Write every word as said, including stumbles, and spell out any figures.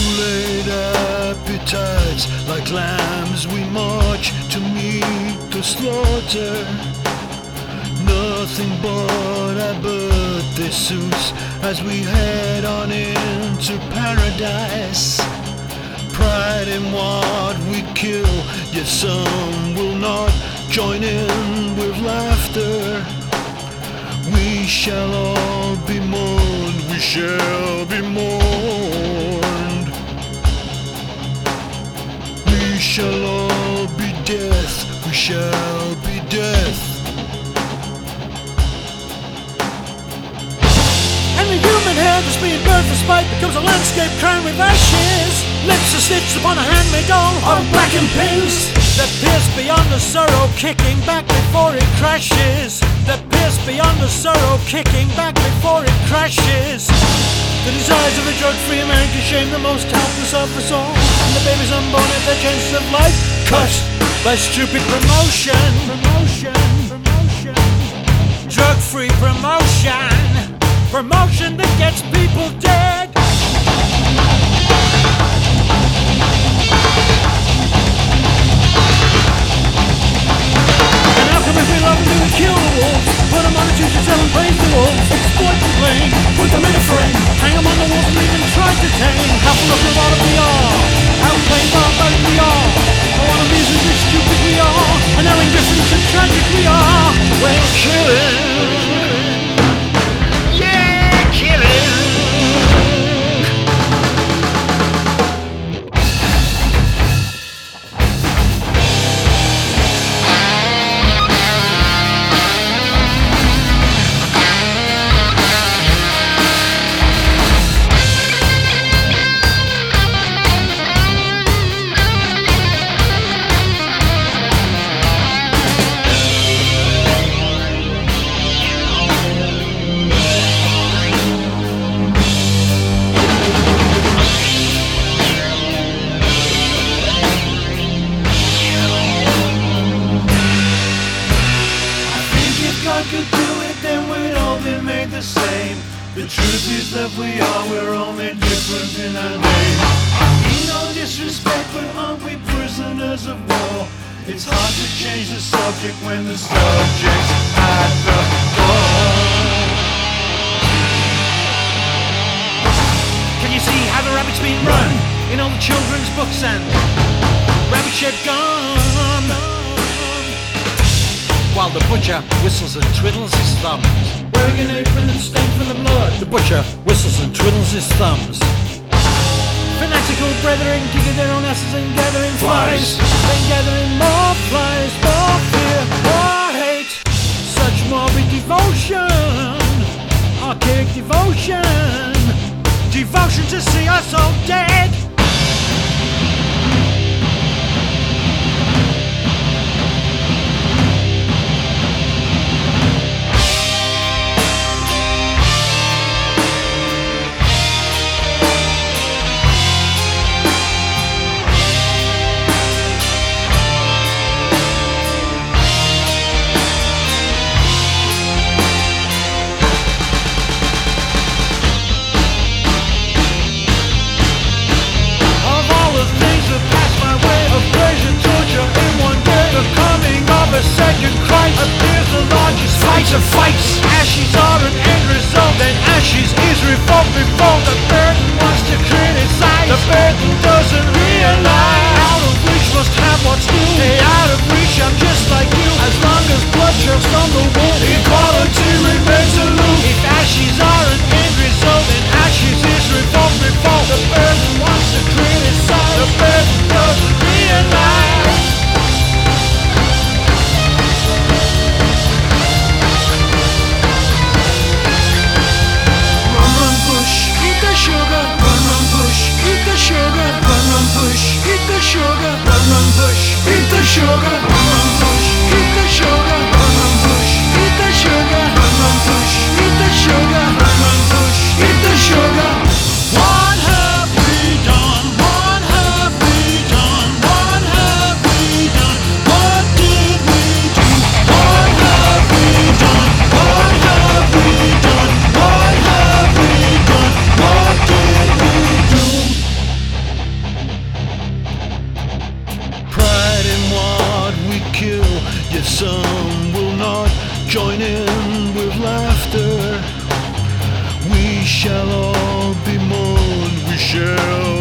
Kool-Aid appetites, like lambs we march to meet the slaughter. Nothing but our birthday suits as we head on into paradise. Pride in what we kill, yet some will not join in with laughter. We shall all be mourned, we shall be mourned. We shall all be death, we shall be death. And the human head that's being burned for spite becomes a landscape crowned with ashes. Lips are stitched upon a handmade doll of blackened pins that pierce beyond the sorrow, kicking back before it crashes. That pierce beyond the sorrow, kicking back before it crashes. The desires of a drug-free America shame the most helpless of us all. And the babies unborn at their chances of life cut by stupid promotion. Promotion, promotion, drug-free promotion. Promotion that gets people dead. And how come if we love them, we kill the wolves? Put them on the juice and sell and praise the wolves. Exploit the blame, put them in a frame. Hang them on the walls and leave them try to tame. Have a look at what we are. How plain barbaric we are. How unamusing and stupid we are. And how indifferent and tragic we are. We're killing. Could do it, then we'd all be made the same. The truth is that we are, we're only different in our name. You know disrespect, but aren't we prisoners of war? It's hard to change the subject when the subject's at the door. Can you see how the rabbit's been run in all the children's books and rabbit shed gone? While the butcher whistles and twiddles his thumbs, wearing an apron and stained from the blood. The butcher whistles and twiddles his thumbs. Fanatical brethren kicking their own asses and gathering flies, then gathering more flies, more fear, more hate. Such morbid devotion, archaic devotion, devotion to see us all dead. A second Christ appears the largest fight of fights. Ashes are an end result, then ashes is revolt before the burden wants to criticize. The burden doesn't realize out of reach must have what's new. Stay out of reach, I'm just like you. As long as blood drips from the wound, equality remains aloof. If ashes are an end result, then ashes is revolt before the burden wants to criticize. The burden doesn't realize. join in with laughter. We shall all be mourned, we shall